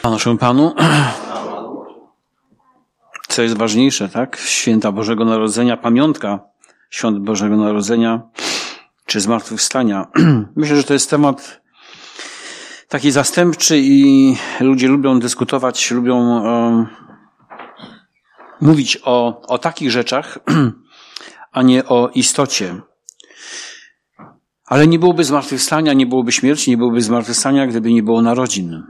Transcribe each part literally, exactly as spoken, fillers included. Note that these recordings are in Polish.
Naszemu Panu, co jest ważniejsze, tak? Święta Bożego Narodzenia, pamiątka Świąt Bożego Narodzenia, czy zmartwychwstania. Myślę, że to jest temat taki zastępczy i ludzie lubią dyskutować, lubią um, mówić o, o takich rzeczach, a nie o istocie. Ale nie byłoby zmartwychwstania, nie byłoby śmierci, nie byłoby zmartwychwstania, gdyby nie było narodzin.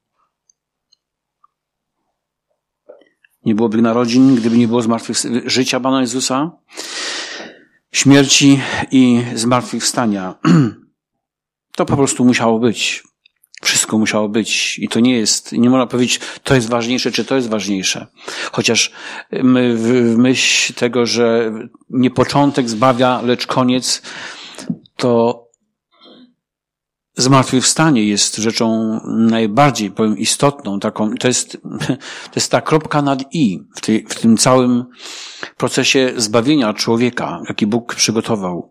Nie byłoby narodzin, gdyby nie było zmartwychwstania, życia Pana Jezusa, śmierci i zmartwychwstania. To po prostu musiało być. Wszystko musiało być. I to nie jest, nie można powiedzieć, to jest ważniejsze, czy to jest ważniejsze. Chociaż my w myśl tego, że nie początek zbawia, lecz koniec, to zmartwychwstanie jest rzeczą najbardziej, powiem, istotną, taką, to jest, to jest ta kropka nad i w, tej, w tym całym procesie zbawienia człowieka, jaki Bóg przygotował.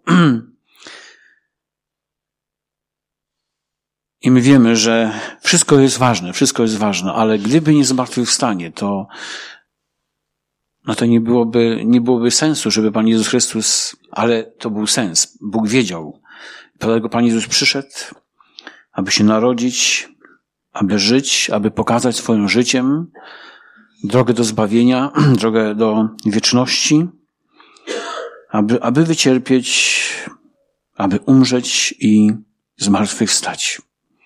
I my wiemy, że wszystko jest ważne, wszystko jest ważne, ale gdyby nie zmartwychwstanie, to, no to nie byłoby, nie byłoby sensu, żeby Pan Jezus Chrystus, ale to był sens. Bóg wiedział. Dlatego Pan Jezus przyszedł, aby się narodzić, aby żyć, aby pokazać swoim życiem drogę do zbawienia, drogę do wieczności, aby, aby wycierpieć, aby umrzeć i zmartwychwstać.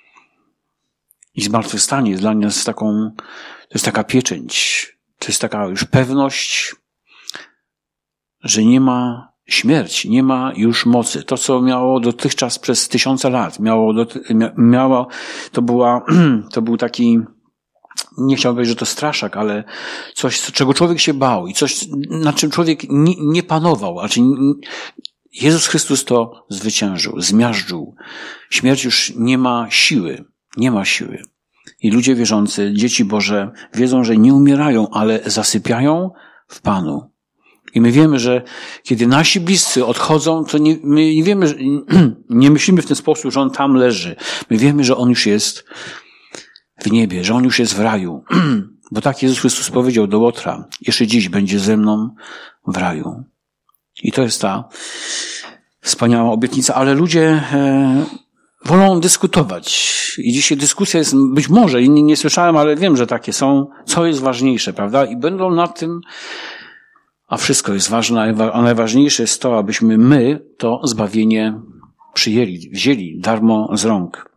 I zmartwychwstanie jest dla nas taką, to jest taka pieczęć, to jest taka już pewność, że nie ma śmierci, nie ma już mocy. To, co miało dotychczas przez tysiące lat, miało, miało, to była, to był taki, nie chciałbym powiedzieć, że to straszak, ale coś, czego człowiek się bał i coś, nad czym człowiek nie, nie panował. Znaczy, Jezus Chrystus to zwyciężył, zmiażdżył. Śmierć już nie ma siły, nie ma siły. I ludzie wierzący, dzieci Boże, wiedzą, że nie umierają, ale zasypiają w Panu. I my wiemy, że kiedy nasi bliscy odchodzą, to nie, my nie wiemy, nie myślimy w ten sposób, że On tam leży. My wiemy, że On już jest w niebie, że On już jest w raju. Bo tak Jezus Chrystus powiedział do Łotra, jeszcze dziś będzie ze mną w raju. I to jest ta wspaniała obietnica, ale ludzie e, wolą dyskutować. I dzisiaj dyskusja jest, być może, nie, nie słyszałem, ale wiem, że takie są, co jest ważniejsze, prawda? I będą nad tym, a wszystko jest ważne, a najważniejsze jest to, abyśmy my to zbawienie przyjęli, wzięli darmo z rąk.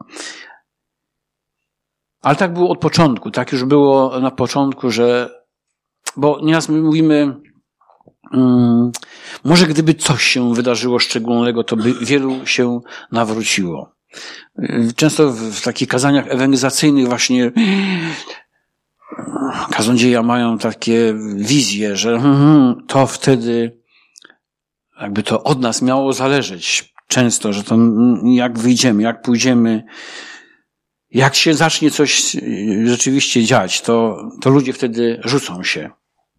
Ale tak było od początku, tak już było na początku, że, bo nieraz my mówimy, um, może gdyby coś się wydarzyło szczególnego, to by wielu się nawróciło. Często w takich kazaniach ewangelizacyjnych właśnie kaznodzieja mają takie wizje, że hmm, to wtedy jakby to od nas miało zależeć często, że to jak wyjdziemy, jak pójdziemy, jak się zacznie coś rzeczywiście dziać, to, to ludzie wtedy rzucą się.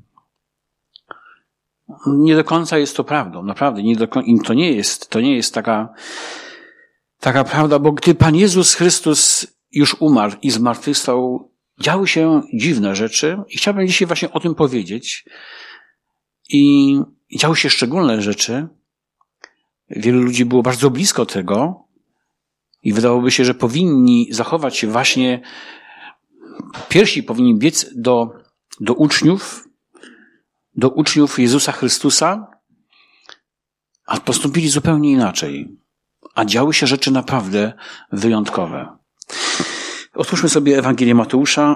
Nie do końca jest to prawdą, naprawdę, nie do końca, to nie jest, to nie jest taka, taka prawda, bo gdy Pan Jezus Chrystus już umarł i zmartwychwstał, działy się dziwne rzeczy i chciałbym dzisiaj właśnie o tym powiedzieć. I działy się szczególne rzeczy. Wielu ludzi było bardzo blisko tego i wydawałoby się, że powinni zachować się właśnie, pierwsi powinni biec do, do uczniów, do uczniów Jezusa Chrystusa, a postąpili zupełnie inaczej. A działy się rzeczy naprawdę wyjątkowe. Otwórzmy sobie Ewangelię Mateusza.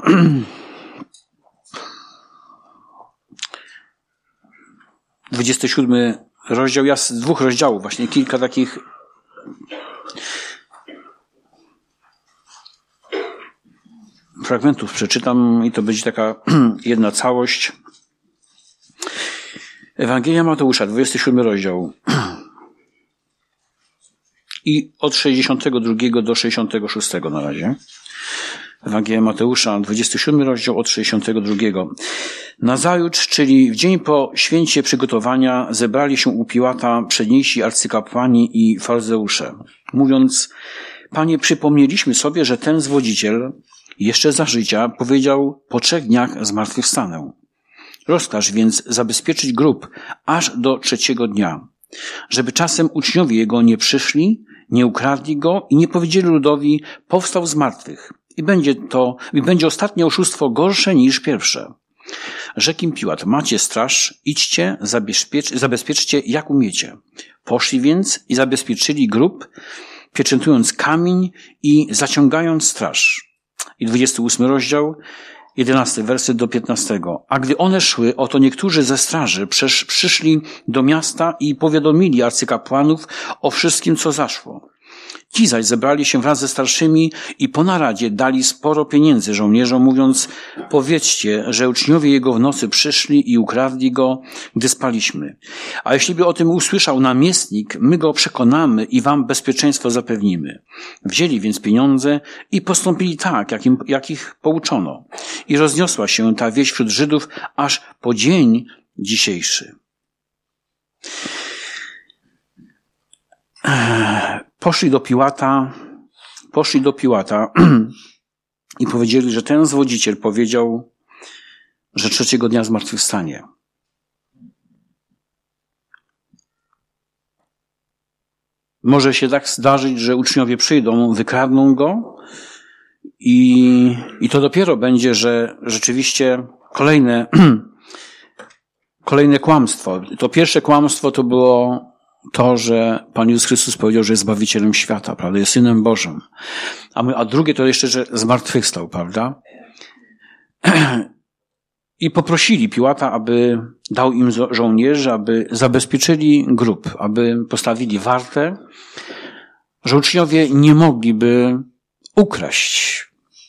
dwudziesty siódmy rozdział. Ja z dwóch rozdziałów, właśnie kilka takich fragmentów przeczytam i to będzie taka jedna całość. Ewangelia Mateusza, dwudziesty siódmy rozdział. I od sześćdziesiątego drugiego do sześćdziesiątego szóstego na razie. Ewangelia Mateusza, dwudziesty siódmy rozdział od sześćdziesiątego drugiego. Nazajutrz, czyli w dzień po święcie przygotowania, zebrali się u Piłata przedniejsi arcykapłani i faryzeusze, mówiąc: Panie, przypomnieliśmy sobie, że ten zwodziciel Jeszcze za życia powiedział: po trzech dniach zmartwychwstanę. Rozkaż więc zabezpieczyć grób aż do trzeciego dnia, żeby czasem uczniowie jego nie przyszli, nie ukradli go i nie powiedzieli ludowi: powstał z martwych. I będzie to, i będzie ostatnie oszustwo gorsze niż pierwsze. Rzekł im Piłat: macie straż, idźcie, zabezpiecz, zabezpieczcie jak umiecie. Poszli więc i zabezpieczyli grób, pieczętując kamień i zaciągając straż. I dwudziesty ósmy rozdział, jedenasty werset do piętnastego. A gdy one szły, oto niektórzy ze straży przesz, przyszli do miasta i powiadomili arcykapłanów o wszystkim, co zaszło. Ci zaś zebrali się wraz ze starszymi i po naradzie dali sporo pieniędzy żołnierzom, mówiąc: powiedzcie, że uczniowie jego w nocy przyszli i ukradli go, gdy spaliśmy. A jeśli by o tym usłyszał namiestnik, my go przekonamy i wam bezpieczeństwo zapewnimy. Wzięli więc pieniądze i postąpili tak, jak, im, jak ich pouczono. I rozniosła się ta wieść wśród Żydów aż po dzień dzisiejszy. Poszli do Piłata, poszli do Piłata i powiedzieli, że ten zwodziciel powiedział, że trzeciego dnia zmartwychwstanie. Może się tak zdarzyć, że uczniowie przyjdą, wykradną go i, i to dopiero będzie, że rzeczywiście kolejne, kolejne kłamstwo. To pierwsze kłamstwo to było to, że Pan Jezus Chrystus powiedział, że jest Zbawicielem świata, prawda, jest Synem Bożym. A, my, a drugie to jeszcze, że zmartwychwstał, prawda? I poprosili Piłata, aby dał im żołnierzy, aby zabezpieczyli grób, aby postawili wartę, że uczniowie nie mogliby ukraść.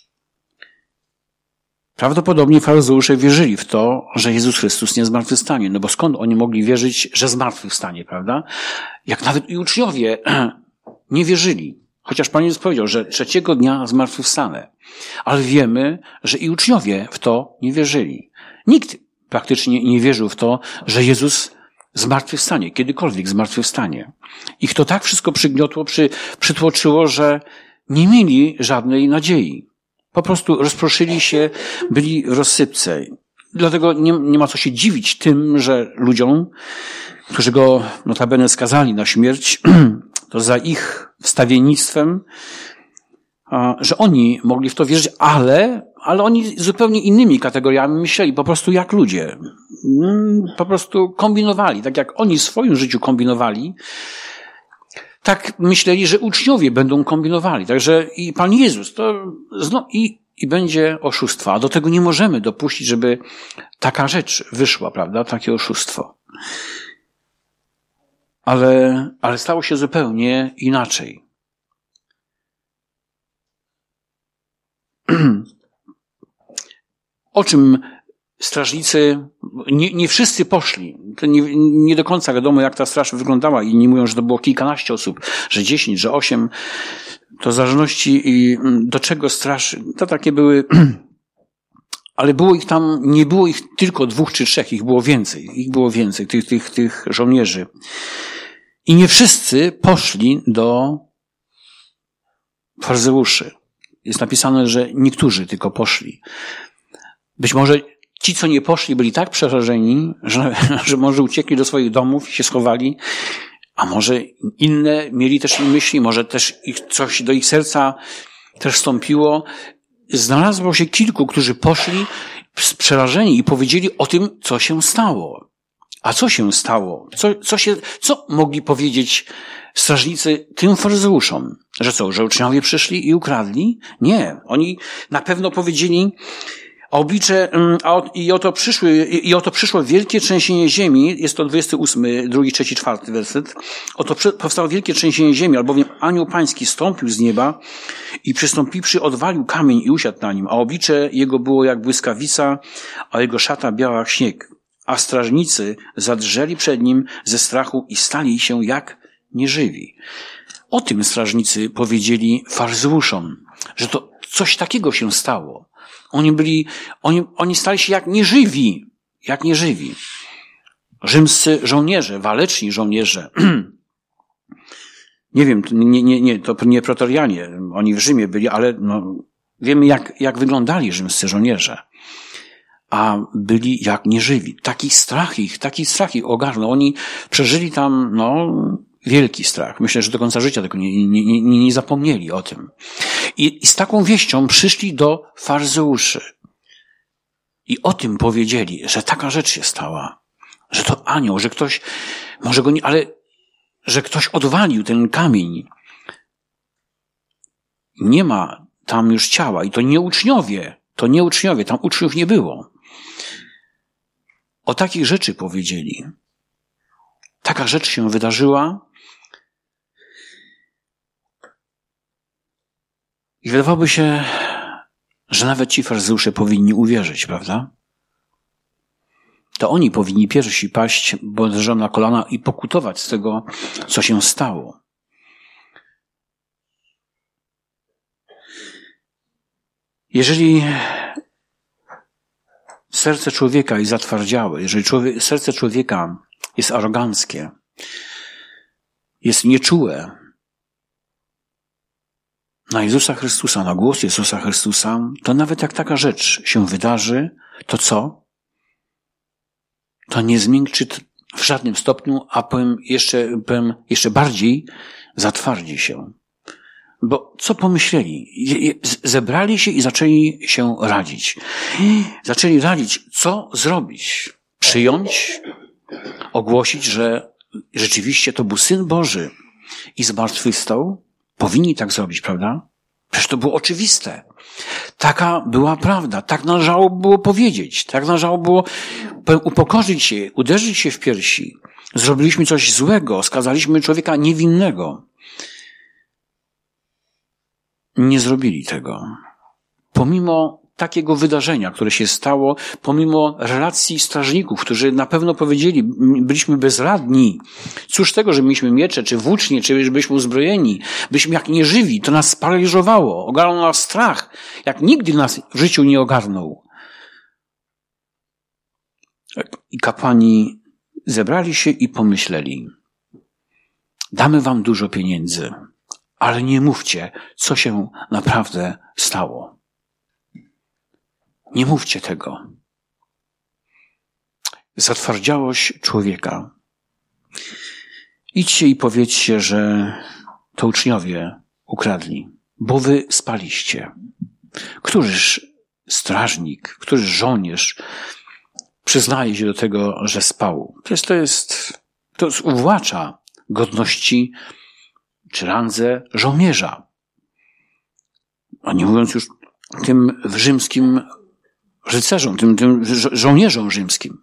Prawdopodobnie faryzeusze wierzyli w to, że Jezus Chrystus nie zmartwychwstanie. No bo skąd oni mogli wierzyć, że zmartwychwstanie, prawda? Jak nawet i uczniowie nie wierzyli. Chociaż Pan Jezus powiedział, że trzeciego dnia zmartwychwstanę. Ale wiemy, że i uczniowie w to nie wierzyli. Nikt praktycznie nie wierzył w to, że Jezus zmartwychwstanie, kiedykolwiek zmartwychwstanie. Ich to tak wszystko przygniotło, przy, przytłoczyło, że nie mieli żadnej nadziei. Po prostu rozproszyli się, byli w rozsypce. Dlatego nie, nie ma co się dziwić tym, że ludziom, którzy go notabene skazali na śmierć, to za ich wstawiennictwem, że oni mogli w to wierzyć, ale, ale oni zupełnie innymi kategoriami myśleli, po prostu jak ludzie. Po prostu kombinowali, tak jak oni w swoim życiu kombinowali, tak myśleli, że uczniowie będą kombinowali. Także i Pan Jezus, to znowu i, i będzie oszustwo. A do tego nie możemy dopuścić, żeby taka rzecz wyszła, prawda? Takie oszustwo. Ale, ale stało się zupełnie inaczej. O czym strażnicy, nie, nie wszyscy poszli. To nie, nie do końca wiadomo, jak ta straż wyglądała. Inni mówią, że to było kilkanaście osób, że dziesięć, że osiem. To w zależności do czego straż, to takie były, ale było ich tam, nie było ich tylko dwóch czy trzech, ich było więcej. Ich było więcej, tych, tych, tych żołnierzy. I nie wszyscy poszli do faryzeuszy. Jest napisane, że niektórzy tylko poszli. Być może ci, co nie poszli, byli tak przerażeni, że, że może uciekli do swoich domów i się schowali, a może inne mieli też myśli, może też ich, coś do ich serca też wstąpiło. Znalazło się kilku, którzy poszli przerażeni i powiedzieli o tym, co się stało. A co się stało? Co, co, się, co mogli powiedzieć strażnicy tym faryzeuszom? Że co, że uczniowie przyszli i ukradli? Nie. Oni na pewno powiedzieli: a oblicze, a i oto przyszły, i oto przyszło wielkie trzęsienie ziemi, jest to dwudziesty ósmy, drugi, trzeci, czwarty werset. Oto powstało wielkie trzęsienie ziemi, albowiem anioł pański stąpił z nieba i przystąpiwszy odwalił kamień i usiadł na nim, a oblicze jego było jak błyskawica, a jego szata biała jak śnieg. A strażnicy zadrżeli przed nim ze strachu i stali się jak nieżywi. O tym strażnicy powiedzieli faryzeuszom, że to coś takiego się stało. Oni byli, oni, oni stali się jak nieżywi, jak nieżywi. Rzymscy żołnierze, waleczni żołnierze. Nie wiem, nie, nie, nie, to nie pretorianie, oni w Rzymie byli, ale no, Wiemy, jak, jak wyglądali rzymscy żołnierze. A byli jak nieżywi. Taki strach ich, taki strach ich ogarnął. Oni przeżyli tam, no, wielki strach. Myślę, że do końca życia tego nie, nie, nie, nie zapomnieli o tym. I, I z taką wieścią przyszli do faryzeuszy. I o tym powiedzieli, że taka rzecz się stała. Że to anioł, że ktoś, może go nie, ale, że ktoś odwalił ten kamień. Nie ma tam już ciała. I to nie uczniowie. To nie uczniowie. Tam uczniów nie było. O takich rzeczy powiedzieli. Taka rzecz się wydarzyła. I wydawałoby się, że nawet ci faryzeusze powinni uwierzyć, prawda? To oni powinni pierwsi paść bodrzeżom na kolana i pokutować z tego, co się stało. Jeżeli serce człowieka jest zatwardziałe, jeżeli człowiek, serce człowieka jest aroganckie, jest nieczułe na Jezusa Chrystusa, na głos Jezusa Chrystusa, to nawet jak taka rzecz się wydarzy, to co? To nie zmiękczy w żadnym stopniu, a powiem jeszcze, powiem jeszcze bardziej zatwardzi się. Bo co pomyśleli? Zebrali się i zaczęli się radzić. Zaczęli radzić, co zrobić? Przyjąć, ogłosić, że rzeczywiście to był Syn Boży i zmartwychwstał? Powinni tak zrobić, prawda? Przecież to było oczywiste. Taka była prawda. Tak należało było powiedzieć. Tak należało było upokorzyć się, uderzyć się w piersi. Zrobiliśmy coś złego, skazaliśmy człowieka niewinnego. Nie zrobili tego. Pomimo takiego wydarzenia, które się stało, pomimo relacji strażników, którzy na pewno powiedzieli, byliśmy bezradni. Cóż tego, że mieliśmy miecze, czy włócznie, czy że byliśmy uzbrojeni. Byliśmy jak nieżywi. To nas sparaliżowało. Ogarnął nas strach. Jak nigdy nas w życiu nie ogarnął. I kapłani zebrali się i pomyśleli. Damy wam dużo pieniędzy, ale nie mówcie, co się naprawdę stało. Nie mówcie tego. Zatwardziałość człowieka. Idźcie i powiedzcie, że to uczniowie ukradli, bo wy spaliście. Któryż strażnik, któryż żołnierz przyznaje się do tego, że spał. To jest, to jest, to uwłacza godności czy randze żołnierza. A nie mówiąc już tym rzymskim rycerzom, tym, tym żo- żołnierzom rzymskim.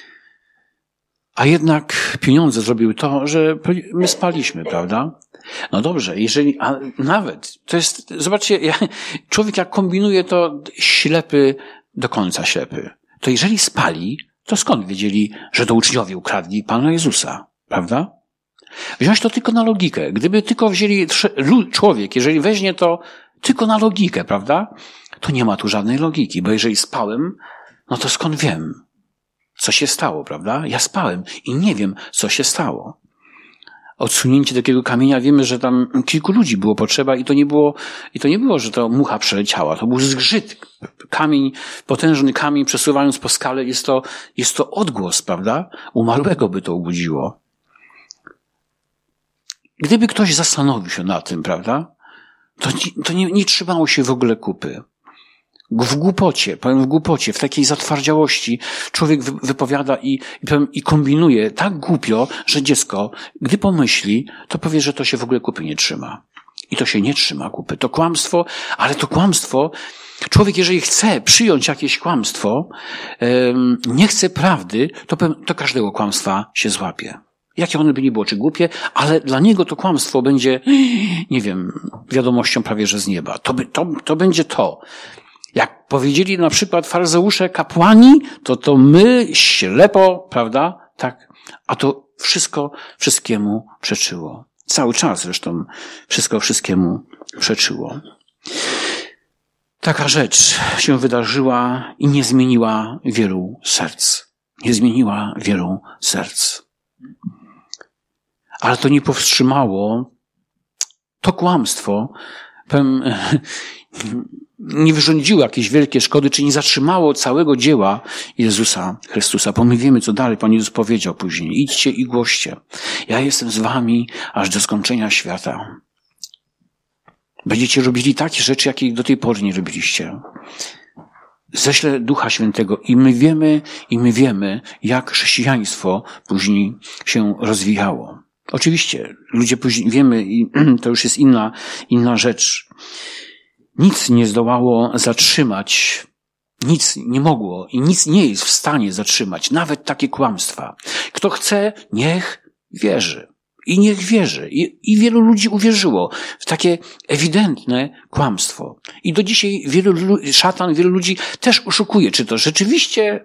A jednak pieniądze zrobiły to, że my spaliśmy, prawda? No dobrze, jeżeli, a nawet, to jest, zobaczcie, ja, człowiek jak kombinuje, to ślepy, do końca ślepy. To jeżeli spali, to skąd wiedzieli, że to uczniowie ukradli Pana Jezusa, prawda? Wziąć to tylko na logikę. Gdyby tylko wzięli, człowiek, jeżeli weźmie to tylko na logikę, prawda? To nie ma tu żadnej logiki, bo jeżeli spałem, no to skąd wiem, co się stało, prawda? Ja spałem i nie wiem, co się stało. Odsunięcie takiego kamienia, wiemy, że tam kilku ludzi było potrzeba i to nie było, i to nie było, że to mucha przeleciała. To był zgrzyt. Kamień, potężny kamień przesuwając po skale, jest to, jest to odgłos, prawda? Umarłego by to obudziło. Gdyby ktoś zastanowił się na tym, prawda? To, to nie, nie trzymało się w ogóle kupy. W głupocie, powiem w głupocie, w takiej zatwardziałości człowiek wypowiada i, i, i kombinuje tak głupio, że dziecko, gdy pomyśli, to powie, że to się w ogóle kupy nie trzyma. I to się nie trzyma kupy. To kłamstwo, ale to kłamstwo, człowiek jeżeli chce przyjąć jakieś kłamstwo, um, nie chce prawdy, to, to każdego kłamstwa się złapie. Jakie one by nie było, czy głupie, ale dla niego to kłamstwo będzie, nie wiem, wiadomością prawie że z nieba. To, by, to, to będzie to. Jak powiedzieli na przykład faryzeusze, kapłani, to to my ślepo, prawda? Tak. A to wszystko wszystkiemu przeczyło. Cały czas zresztą wszystko wszystkiemu przeczyło. Taka rzecz się wydarzyła i nie zmieniła wielu serc. Nie zmieniła wielu serc. Ale to nie powstrzymało to kłamstwo. Powiem, nie wyrządziło jakieś wielkie szkody, czy nie zatrzymało całego dzieła Jezusa Chrystusa. Bo my wiemy, co dalej Pan Jezus powiedział później. Idźcie i głoście. Ja jestem z wami aż do skończenia świata. Będziecie robili takie rzeczy, jakie do tej pory nie robiliście. Ześlę Ducha Świętego i my wiemy, i my wiemy, jak chrześcijaństwo później się rozwijało. Oczywiście, ludzie później wiemy, i to już jest inna, inna rzecz. Nic nie zdołało zatrzymać, nic nie mogło i nic nie jest w stanie zatrzymać, nawet takie kłamstwa. Kto chce, niech wierzy. I niech wierzy. I, I wielu ludzi uwierzyło w takie ewidentne kłamstwo. I do dzisiaj wielu szatan, wielu ludzi też oszukuje, czy to rzeczywiście,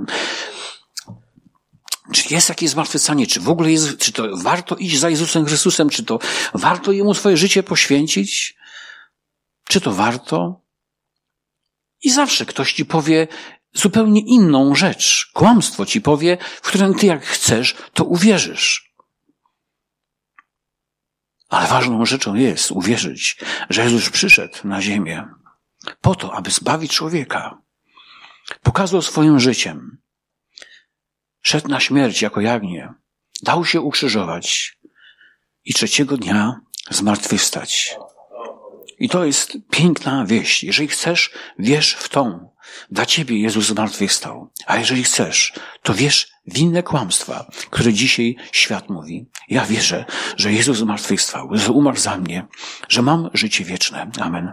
czy jest jakieś zmartwychwstanie, czy w ogóle jest, czy to warto iść za Jezusem Chrystusem, czy to warto Jemu swoje życie poświęcić, czy to warto? I zawsze ktoś ci powie zupełnie inną rzecz. Kłamstwo ci powie, w którym ty jak chcesz, to uwierzysz. Ale ważną rzeczą jest uwierzyć, że Jezus przyszedł na ziemię po to, aby zbawić człowieka. Pokazał swoim życiem. Szedł na śmierć jako jagnię. Dał się ukrzyżować i trzeciego dnia zmartwychwstać. I to jest piękna wieść. Jeżeli chcesz, wierz w tą. Dla ciebie Jezus zmartwychwstał. A jeżeli chcesz, to wierz w inne kłamstwa, które dzisiaj świat mówi. Ja wierzę, że Jezus zmartwychwstał, że umarł za mnie, że mam życie wieczne. Amen.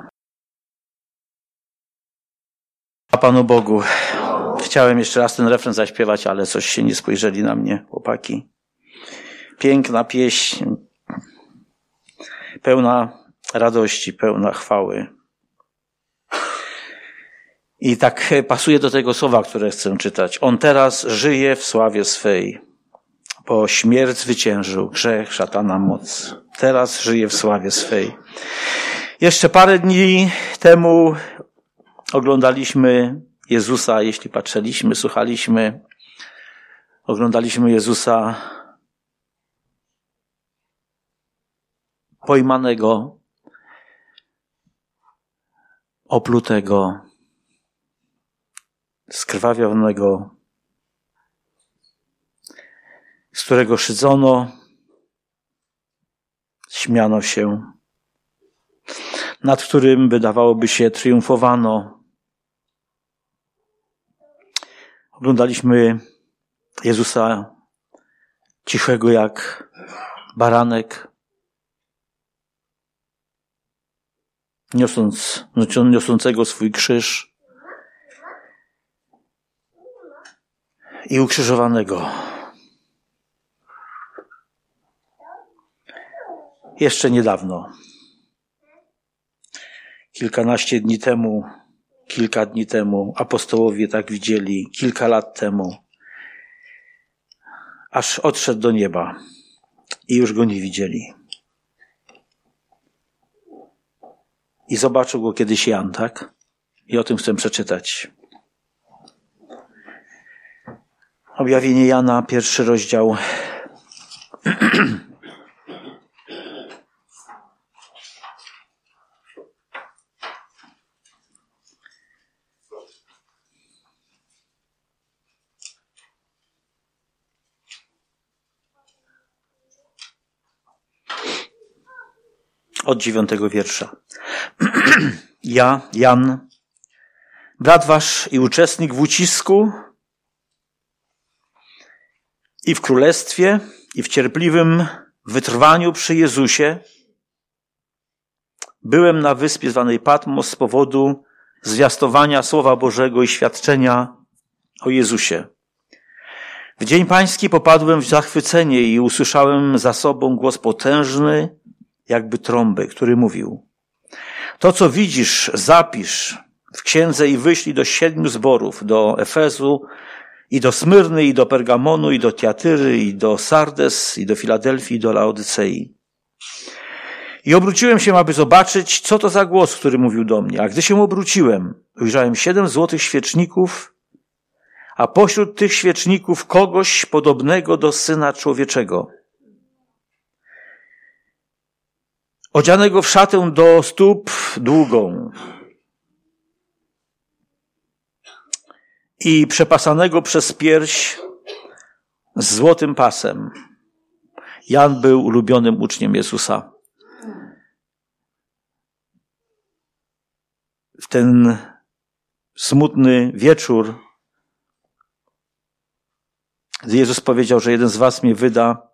A Panu Bogu, chciałem jeszcze raz ten refren zaśpiewać, ale coś się nie spojrzeli na mnie, chłopaki. Piękna pieśń, pełna radości, pełna chwały. I tak pasuje do tego słowa, które chcę czytać. On teraz żyje w sławie swej, bo śmierć zwyciężył, grzech, szatana, moc. Teraz żyje w sławie swej. Jeszcze parę dni temu oglądaliśmy Jezusa, jeśli patrzyliśmy, słuchaliśmy, oglądaliśmy Jezusa pojmanego, oplutego, skrwawionego, z którego szydzono, śmiano się, nad którym wydawałoby się triumfowano. Oglądaliśmy Jezusa cichego jak baranek, niosąc, niosącego swój krzyż i ukrzyżowanego. Jeszcze niedawno, kilkanaście dni temu, kilka dni temu, apostołowie tak widzieli, kilka lat temu, aż odszedł do nieba i już go nie widzieli. I zobaczył go kiedyś Jan, tak? I o tym chcę przeczytać. Objawienie Jana, pierwszy rozdział. Od dziewiątego wiersza. Ja, Jan, brat wasz i uczestnik w ucisku i w królestwie i w cierpliwym wytrwaniu przy Jezusie, byłem na wyspie zwanej Patmos z powodu zwiastowania Słowa Bożego i świadczenia o Jezusie. W dzień pański popadłem w zachwycenie i usłyszałem za sobą głos potężny, jakby trąby, który mówił: to, co widzisz, zapisz w księdze i wyślij do siedmiu zborów, do Efezu, i do Smyrny, i do Pergamonu, i do Tiatyry, i do Sardes, i do Filadelfii, i do Laodycei. I obróciłem się, aby zobaczyć, co to za głos, który mówił do mnie. A gdy się obróciłem, ujrzałem siedem złotych świeczników, a pośród tych świeczników kogoś podobnego do Syna Człowieczego, odzianego w szatę do stóp długą i przepasanego przez pierś z złotym pasem. Jan był ulubionym uczniem Jezusa. W ten smutny wieczór, gdy Jezus powiedział, że jeden z was mnie wyda,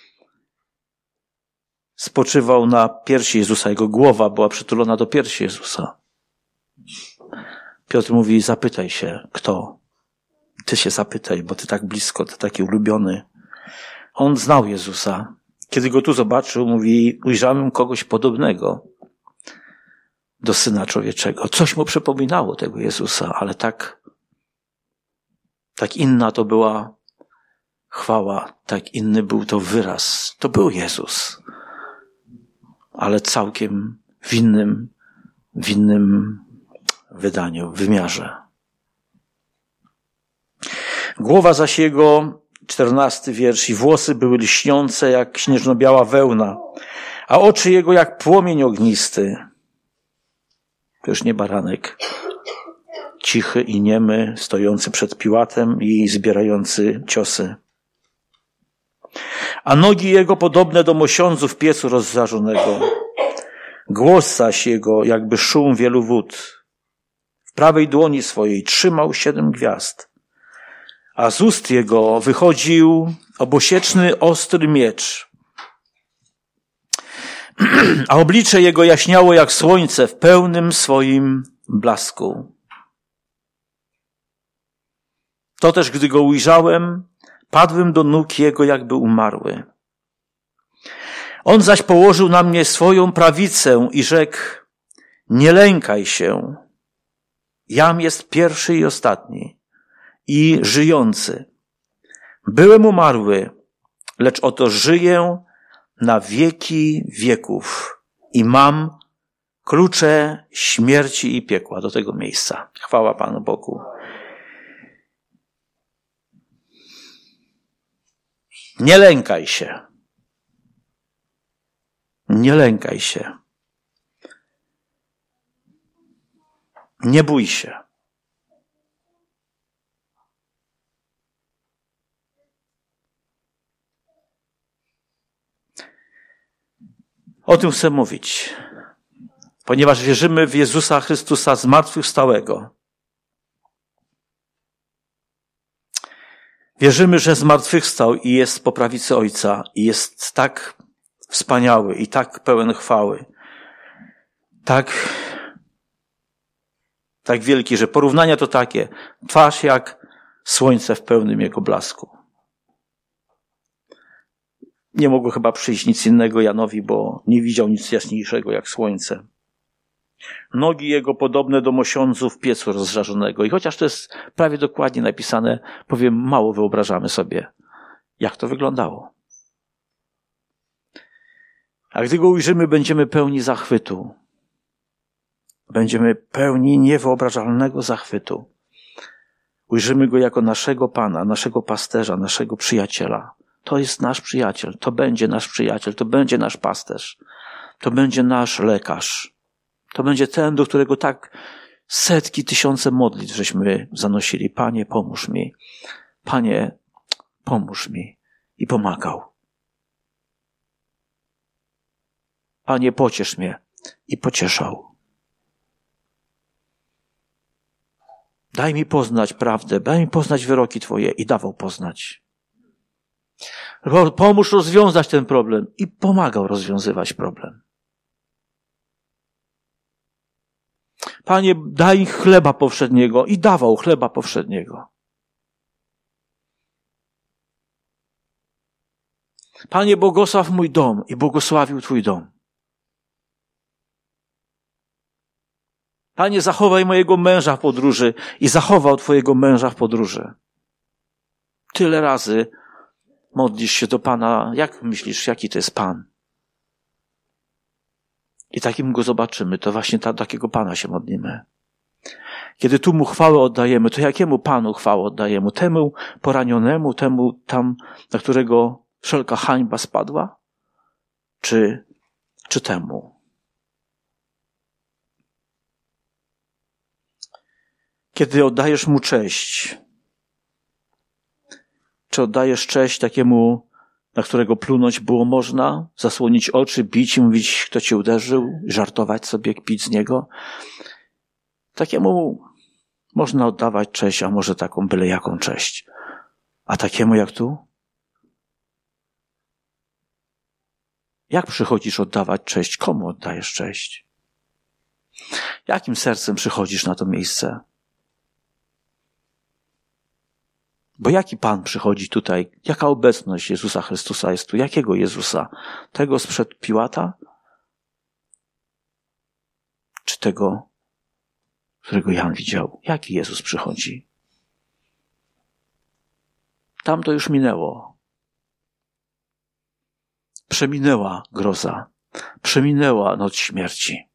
spoczywał na piersi Jezusa. Jego głowa była przytulona do piersi Jezusa. Piotr mówi, zapytaj się, kto? Ty się zapytaj, bo ty tak blisko, ty taki ulubiony. On znał Jezusa. Kiedy go tu zobaczył, mówi, ujrzałem kogoś podobnego do Syna Człowieczego. Coś mu przypominało tego Jezusa, ale tak, tak inna to była chwała, tak inny był to wyraz. To był Jezus, ale całkiem w innym, w innym wydaniu, wymiarze. Głowa zaś jego, czternasty wiersz, i włosy były lśniące jak śnieżno-biała wełna, a oczy jego jak płomień ognisty. To już nie baranek. Cichy i niemy, stojący przed Piłatem i zbierający ciosy. A nogi jego podobne do mosiądzu w piecu rozżarzonego. Głos zaś jego jakby szum wielu wód. W prawej dłoni swojej trzymał siedem gwiazd. A z ust jego wychodził obosieczny, ostry miecz. A oblicze jego jaśniało jak słońce w pełnym swoim blasku. To też, gdy go ujrzałem, padłem do nóg jego, jakby umarły. On zaś położył na mnie swoją prawicę i rzekł, nie lękaj się. Jam jest pierwszy i ostatni i żyjący. Byłem umarły, lecz oto żyję na wieki wieków i mam klucze śmierci i piekła do tego miejsca. Chwała Panu Bogu. Nie lękaj się. Nie lękaj się. Nie bój się. O tym chcę mówić, ponieważ wierzymy w Jezusa Chrystusa zmartwychwstałego. Wierzymy, że zmartwychwstał i jest po prawicy Ojca i jest tak wspaniały i tak pełen chwały, tak, tak wielki, że porównania to takie, twarz jak słońce w pełnym jego blasku. Nie mogło chyba przyjść nic innego Janowi, bo nie widział nic jaśniejszego jak słońce. Nogi jego podobne do mosiądzów piecu rozżarzonego. I chociaż to jest prawie dokładnie napisane, powiem, mało wyobrażamy sobie, jak to wyglądało. A gdy go ujrzymy, będziemy pełni zachwytu. Będziemy pełni niewyobrażalnego zachwytu. Ujrzymy go jako naszego Pana, naszego pasterza, naszego przyjaciela. To jest nasz przyjaciel, to będzie nasz przyjaciel, to będzie nasz pasterz, to będzie nasz lekarz. To będzie ten, do którego tak setki, tysiące modlitw żeśmy zanosili. Panie, pomóż mi. Panie, pomóż mi. I pomagał. Panie, pociesz mnie. I pocieszał. Daj mi poznać prawdę, daj mi poznać wyroki Twoje. I dawał poznać. Pomóż rozwiązać ten problem. I pomagał rozwiązywać problem. Panie, daj chleba powszedniego. I dawał chleba powszedniego. Panie, błogosław mój dom. I błogosławił Twój dom. Panie, zachowaj mojego męża w podróży. I zachował Twojego męża w podróży. Tyle razy modlisz się do Pana. Jak myślisz, jaki to jest Pan? I takim go zobaczymy, to właśnie ta, takiego Pana się modlimy. Kiedy tu mu chwałę oddajemy, to jakiemu Panu chwałę oddajemy? Temu poranionemu, temu tam, na którego wszelka hańba spadła? Czy, czy temu? Kiedy oddajesz mu cześć, Czy oddajesz cześć takiemu, na którego plunąć było można? Zasłonić oczy, bić i mówić, kto cię uderzył? Żartować sobie, kpić z niego? Takiemu można oddawać cześć, a może taką byle jaką cześć. A takiemu jak tu? Jak przychodzisz oddawać cześć? Komu oddajesz cześć? Jakim sercem przychodzisz na to miejsce? Bo jaki Pan przychodzi tutaj? Jaka obecność Jezusa Chrystusa jest tu? Jakiego Jezusa? Tego sprzed Piłata? Czy tego, którego Jan widział? Jaki Jezus przychodzi? Tam to już minęło. Przeminęła groza. Przeminęła noc śmierci.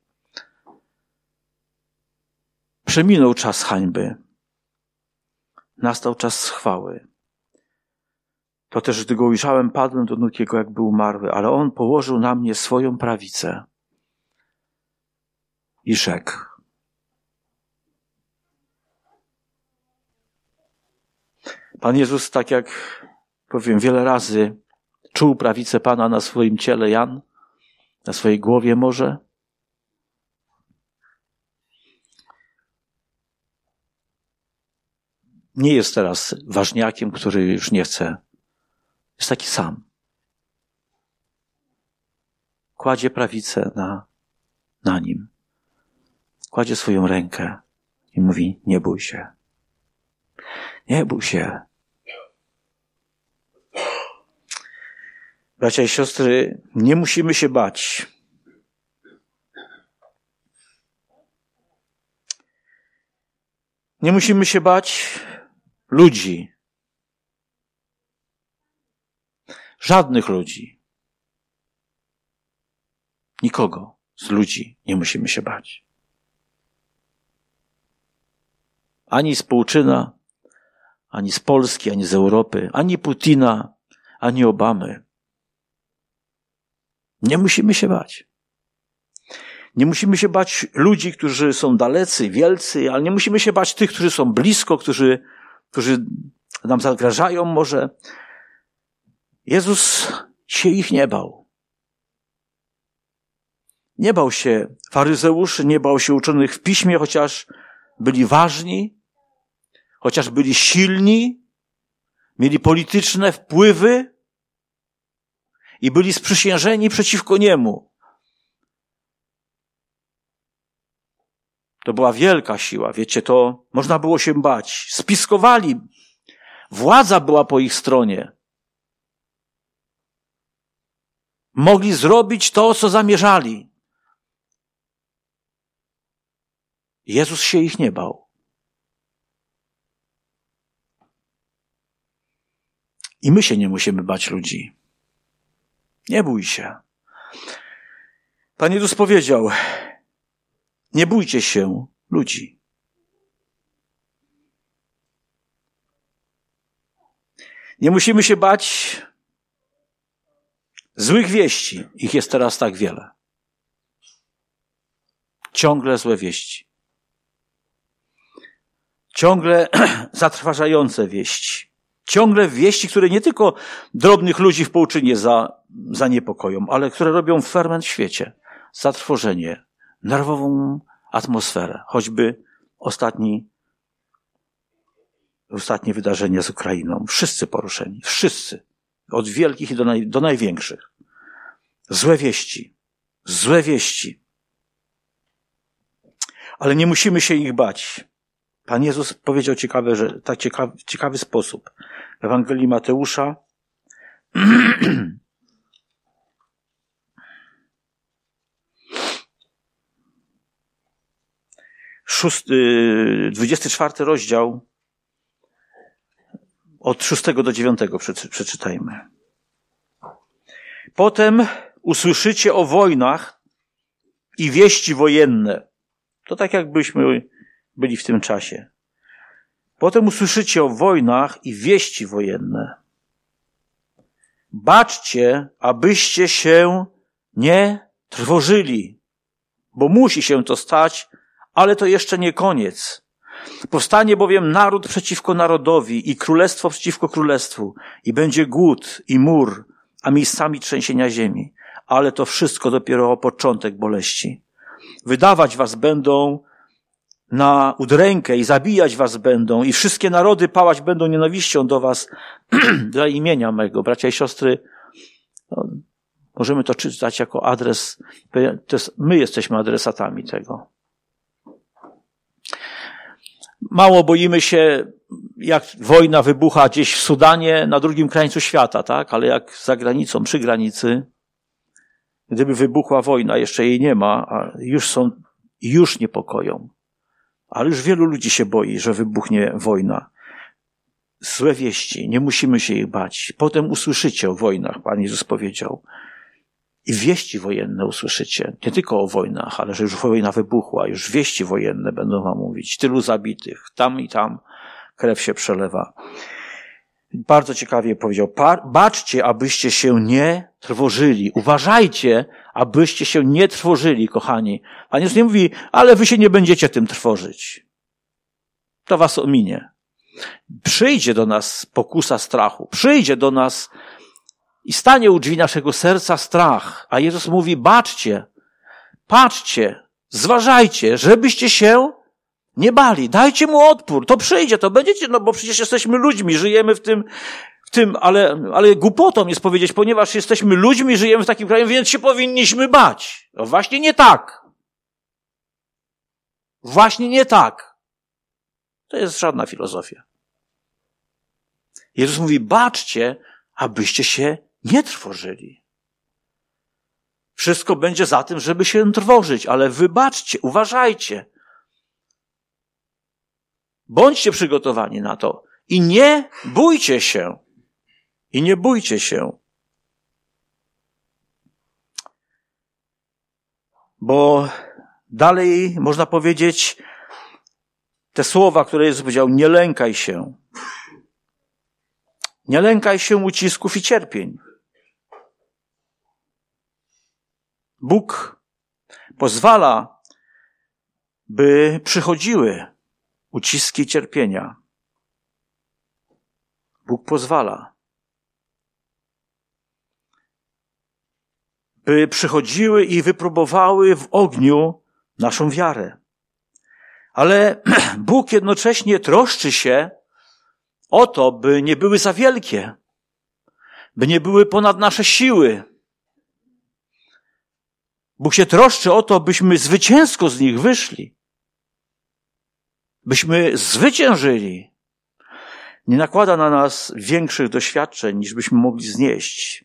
Przeminął czas hańby. Nastał czas chwały. To też, gdy go ujrzałem, padłem do nóg jego, jakby umarły, ale on położył na mnie swoją prawicę i rzekł: Pan Jezus, tak jak powiem wiele razy, czuł prawicę Pana na swoim ciele, Jan, na swojej głowie może. Nie jest teraz ważniakiem, który już nie chce. Jest taki sam. Kładzie prawicę na, na nim. Kładzie swoją rękę i mówi: nie bój się. Nie bój się. Bracia i siostry, nie musimy się bać. Nie musimy się bać ludzi. Żadnych ludzi. Nikogo z ludzi nie musimy się bać. Ani z Pułczyna, ani z Polski, ani z Europy, ani Putina, ani Obamy. Nie musimy się bać. Nie musimy się bać ludzi, którzy są dalecy, wielcy, ale nie musimy się bać tych, którzy są blisko, którzy, którzy nam zagrażają może. Jezus się ich nie bał. Nie bał się faryzeuszy, nie bał się uczonych w piśmie, chociaż byli ważni, chociaż byli silni, mieli polityczne wpływy i byli sprzysiężeni przeciwko niemu. To była wielka siła, wiecie, to można było się bać. Spiskowali. Władza była po ich stronie. Mogli zrobić to, co zamierzali. Jezus się ich nie bał. I my się nie musimy bać ludzi. Nie bój się. Pan Jezus powiedział: nie bójcie się ludzi. Nie musimy się bać złych wieści. Ich jest teraz tak wiele. Ciągle złe wieści. Ciągle zatrważające wieści. Ciągle wieści, które nie tylko drobnych ludzi w Połczynie za, zaniepokoją, ale które robią ferment w świecie. Zatrwożenie, nerwową atmosferę. Choćby ostatni, ostatnie wydarzenia z Ukrainą. Wszyscy poruszeni. Wszyscy. Od wielkich do, naj, do największych. Złe wieści. Złe wieści. Ale nie musimy się ich bać. Pan Jezus powiedział ciekawe, że tak ciekawy, ciekawy sposób. W Ewangelii Mateusza Szósty, dwudziesty czwarty rozdział od szóstego do dziewiątego przeczytajmy. Potem usłyszycie o wojnach i wieści wojenne. To tak jakbyśmy byli w tym czasie. Potem usłyszycie o wojnach i wieści wojenne. Baczcie, abyście się nie trwożyli, bo musi się to stać, ale to jeszcze nie koniec. Powstanie bowiem naród przeciwko narodowi i królestwo przeciwko królestwu i będzie głód i mur, a miejscami trzęsienia ziemi. Ale to wszystko dopiero początek boleści. Wydawać was będą na udrękę i zabijać was będą i wszystkie narody pałać będą nienawiścią do was dla imienia mego. Bracia i siostry, no, możemy to czytać jako adres, to jest, my jesteśmy adresatami tego. Mało boimy się, jak wojna wybucha gdzieś w Sudanie, na drugim krańcu świata, tak? Ale jak za granicą, przy granicy, gdyby wybuchła wojna, jeszcze jej nie ma, a już są, już niepokoją. Ale już wielu ludzi się boi, że wybuchnie wojna. Złe wieści, nie musimy się ich bać. Potem usłyszycie o wojnach, Pan Jezus powiedział. I wieści wojenne usłyszycie. Nie tylko o wojnach, ale że już wojna wybuchła, już wieści wojenne będą wam mówić. Tylu zabitych, tam i tam krew się przelewa. Bardzo ciekawie powiedział, baczcie, abyście się nie trwożyli. Uważajcie, abyście się nie trwożyli, kochani. Pan Jezus nie mówi, ale wy się nie będziecie tym trwożyć. To was ominie. Przyjdzie do nas pokusa strachu. Przyjdzie do nas i stanie u drzwi naszego serca strach. A Jezus mówi, baczcie, patrzcie, zważajcie, żebyście się nie bali. Dajcie mu odpór. To przyjdzie, to będziecie, no bo przecież jesteśmy ludźmi, żyjemy w tym, w tym, ale, ale głupotą jest powiedzieć, ponieważ jesteśmy ludźmi, żyjemy w takim kraju, więc się powinniśmy bać. No właśnie nie tak. Właśnie nie tak. To jest żadna filozofia. Jezus mówi, baczcie, abyście się nie trwożyli. Wszystko będzie za tym, żeby się trwożyć, ale wybaczcie, uważajcie. Bądźcie przygotowani na to i nie bójcie się. I nie bójcie się. Bo dalej można powiedzieć te słowa, które Jezus powiedział, nie lękaj się. Nie lękaj się ucisków i cierpień. Bóg pozwala, by przychodziły uciski i cierpienia. Bóg pozwala, by przychodziły i wypróbowały w ogniu naszą wiarę. Ale Bóg jednocześnie troszczy się o to, by nie były za wielkie, by nie były ponad nasze siły. Bóg się troszczy o to, byśmy zwycięsko z nich wyszli. Byśmy zwyciężyli. Nie nakłada na nas większych doświadczeń, niż byśmy mogli znieść.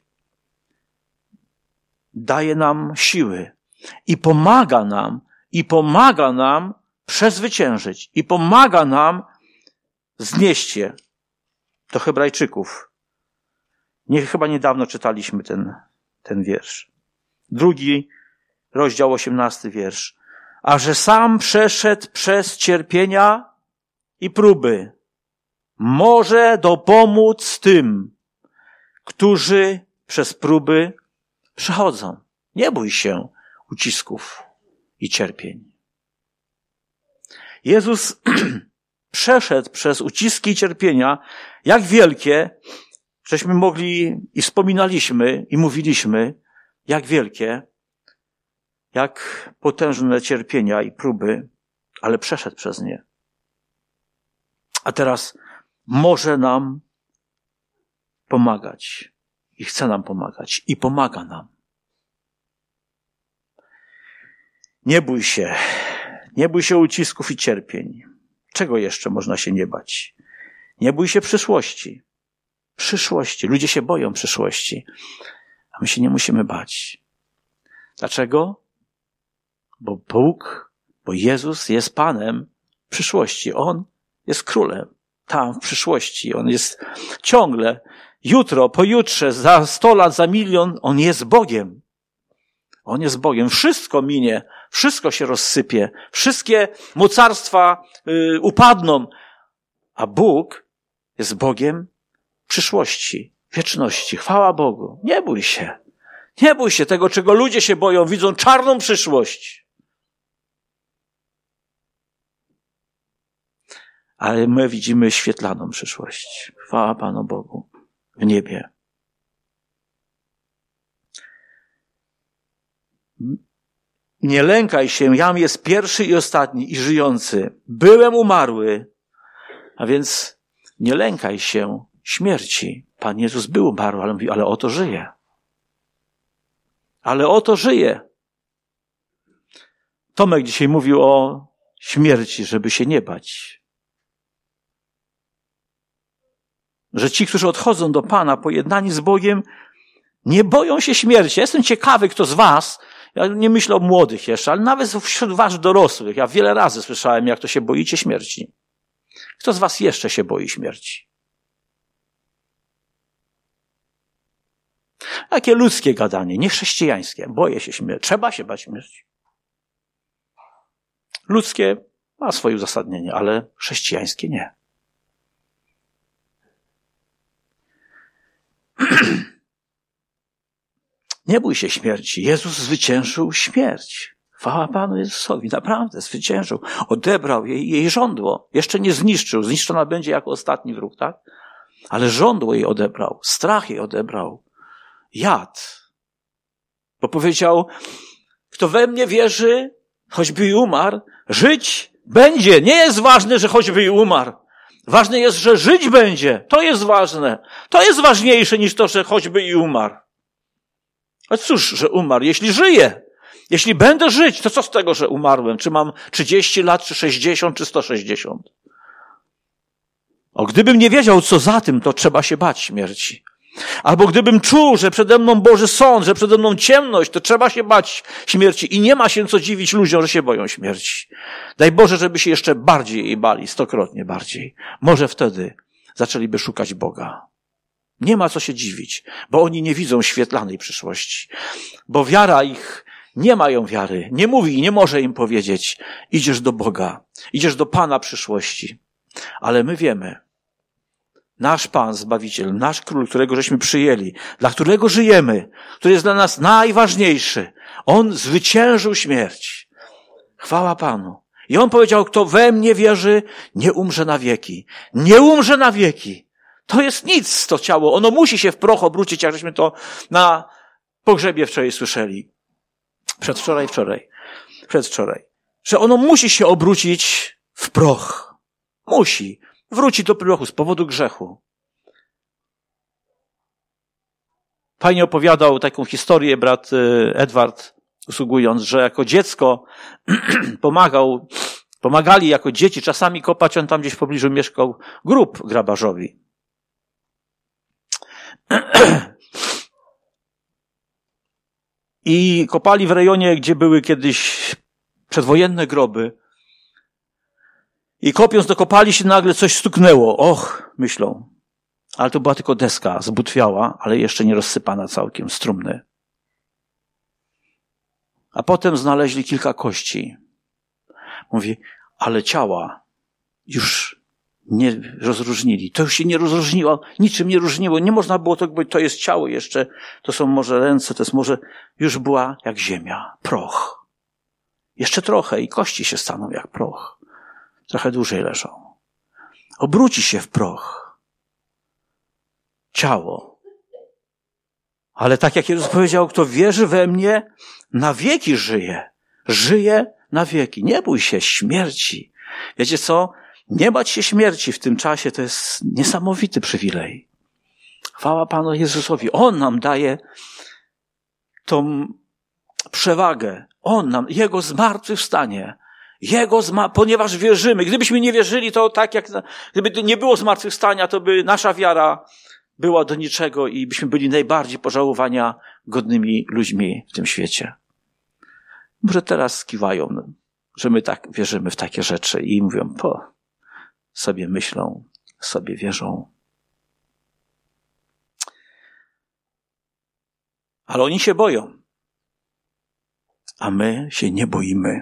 Daje nam siły i pomaga nam, i pomaga nam przezwyciężyć, i pomaga nam znieść je. Do Hebrajczyków. Nie, chyba niedawno czytaliśmy ten, ten wiersz. Drugi rozdział, osiemnasty wiersz. A że sam przeszedł przez cierpienia i próby, może dopomóc tym, którzy przez próby przechodzą. Nie bój się ucisków i cierpień. Jezus przeszedł przez uciski i cierpienia, jak wielkie, żeśmy mogli i wspominaliśmy i mówiliśmy, jak wielkie, jak potężne cierpienia i próby, ale przeszedł przez nie. A teraz może nam pomagać i chce nam pomagać i pomaga nam. Nie bój się, nie bój się ucisków i cierpień. Czego jeszcze można się nie bać? Nie bój się przyszłości. Przyszłości. Ludzie się boją przyszłości, a my się nie musimy bać. Dlaczego? Bo Bóg, bo Jezus jest Panem przyszłości. On jest królem tam w przyszłości. On jest ciągle, jutro, pojutrze, za sto lat, za milion, On jest Bogiem. On jest Bogiem. Wszystko minie, wszystko się rozsypie, wszystkie mocarstwa y, upadną, a Bóg jest Bogiem przyszłości, wieczności. Chwała Bogu. Nie bój się. Nie bój się tego, czego ludzie się boją. Widzą czarną przyszłość. ale my widzimy świetlaną przyszłość. Chwała Panu Bogu w niebie. Nie lękaj się, jam jest pierwszy i ostatni i żyjący. Byłem umarły, a więc nie lękaj się śmierci. Pan Jezus był umarły, ale mówi, ale oto żyje. Ale oto żyje. Tomek dzisiaj mówił o śmierci, żeby się nie bać. Że ci, którzy odchodzą do Pana, pojednani z Bogiem, nie boją się śmierci. Ja jestem ciekawy, kto z was, ja nie myślę o młodych jeszcze, ale nawet wśród was dorosłych, ja wiele razy słyszałem, jak to się boicie śmierci. Kto z was jeszcze się boi śmierci? Takie ludzkie gadanie, nie chrześcijańskie. Boję się śmierci. Trzeba się bać śmierci. Ludzkie ma swoje uzasadnienie, ale chrześcijańskie nie. Nie bój się śmierci. Jezus zwyciężył śmierć. Chwała Panu Jezusowi. Naprawdę zwyciężył. Odebrał jej, jej żądło. Jeszcze nie zniszczył. Zniszczona będzie jako ostatni wróg, tak? Ale żądło jej odebrał. Strach jej odebrał. Jad. Bo powiedział, kto we mnie wierzy, choćby i umarł, żyć będzie. Nie jest ważne, że choćby i umarł. Ważne jest, że żyć będzie. To jest ważne. To jest ważniejsze niż to, że choćby i umarł. A cóż, że umarł? Jeśli żyję, jeśli będę żyć, to co z tego, że umarłem? Czy mam trzydzieści lat, czy sześćdziesiąt, czy sto sześćdziesiąt? O, gdybym nie wiedział, co za tym, to trzeba się bać śmierci. Albo gdybym czuł, że przede mną Boży sąd, że przede mną ciemność, to trzeba się bać śmierci. I nie ma się co dziwić ludziom, że się boją śmierci. Daj Boże, żeby się jeszcze bardziej jej bali, stokrotnie bardziej. Może wtedy zaczęliby szukać Boga. Nie ma co się dziwić, bo oni nie widzą świetlanej przyszłości. Bo wiara ich, nie mają wiary. Nie mówi i nie może im powiedzieć, idziesz do Boga, idziesz do Pana przyszłości. Ale my wiemy, nasz Pan, Zbawiciel, nasz Król, którego żeśmy przyjęli, dla którego żyjemy, który jest dla nas najważniejszy, On zwyciężył śmierć. Chwała Panu. I On powiedział, kto we mnie wierzy, nie umrze na wieki. Nie umrze na wieki. To jest nic, to ciało. Ono musi się w proch obrócić, jak żeśmy to na pogrzebie wczoraj słyszeli. Przedwczoraj, wczoraj. Przedwczoraj. Że ono musi się obrócić w proch. Musi. Wróci do prochu z powodu grzechu. Fajnie opowiadał taką historię brat Edward, usługując, że jako dziecko pomagał, pomagali jako dzieci czasami kopać, on tam gdzieś w pobliżu mieszkał, grób grabarzowi. I kopali w rejonie, gdzie były kiedyś przedwojenne groby. I kopiąc, dokopali się, nagle coś stuknęło. Och, myślą. Ale to była tylko deska, zbutwiała, ale jeszcze nie rozsypana całkiem z trumny. A potem znaleźli kilka kości. Mówi, ale ciała już nie rozróżnili. To już się nie rozróżniło, niczym nie różniło. Nie można było to, bo to jest ciało jeszcze, to są może ręce, to jest może, już była jak ziemia, proch. Jeszcze trochę i kości się staną jak proch. Trochę dłużej leżą. Obróci się w proch. Ciało. Ale tak jak Jezus powiedział, kto wierzy we mnie, na wieki żyje. Żyje na wieki. Nie bój się śmierci. Wiecie co? Nie bać się śmierci w tym czasie to jest niesamowity przywilej. Chwała Panu Jezusowi. On nam daje tą przewagę. On nam, Jego zmartwychwstanie. Jego zma- ponieważ wierzymy. Gdybyśmy nie wierzyli, to tak jak, gdyby nie było zmartwychwstania, to by nasza wiara była do niczego i byśmy byli najbardziej pożałowania godnymi ludźmi w tym świecie. Może teraz kiwają, że my tak wierzymy w takie rzeczy i mówią, po, sobie myślą, sobie wierzą. Ale oni się boją. A my się nie boimy.